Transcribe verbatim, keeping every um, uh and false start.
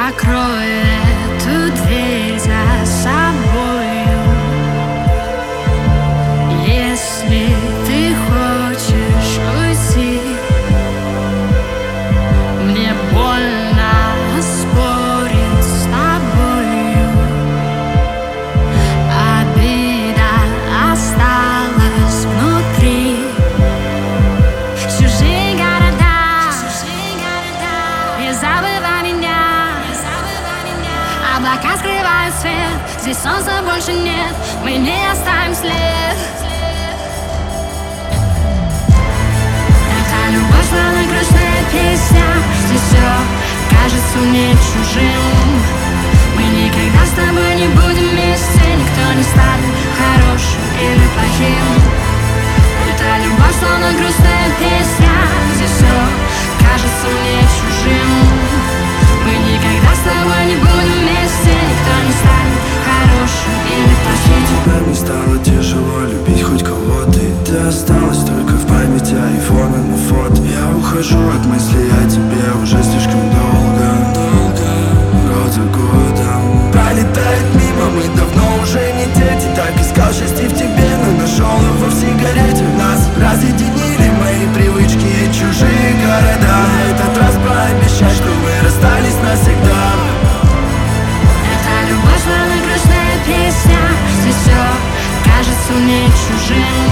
Закрой эту дверь за собою, если ты хочешь уйти. Мне больно спорить с тобою, обида осталась внутри. Чужие города, не забывай меня. Облака скрывают свет, здесь солнца больше нет, мы не оставим след. Это любовь, словно грустная песня, здесь все кажется мне чужим. Мы никогда с тобой не будем вместе, никто не станет хорошим или плохим. Это любовь, словно грустная песня, здесь все кажется мне чужим. Мы никогда с тобой не будем вместе, никто не станет хорошим или плохим. Тебя не стало тяжело любить хоть кого-то, и ты осталась только в памяти айфона на фото. Я ухожу от мыслей о тебе уже слишком долго, долго, год за годом пролетает мимо, мы давно уже не дети. Так искал счастье в тебе, но нашел его в сигарете. Нас разъединили мои привычки и чужие города. На этот раз пообещай, что мы расстались навсегда. Это любовь, словно грустная песня, здесь все кажется мне чужим.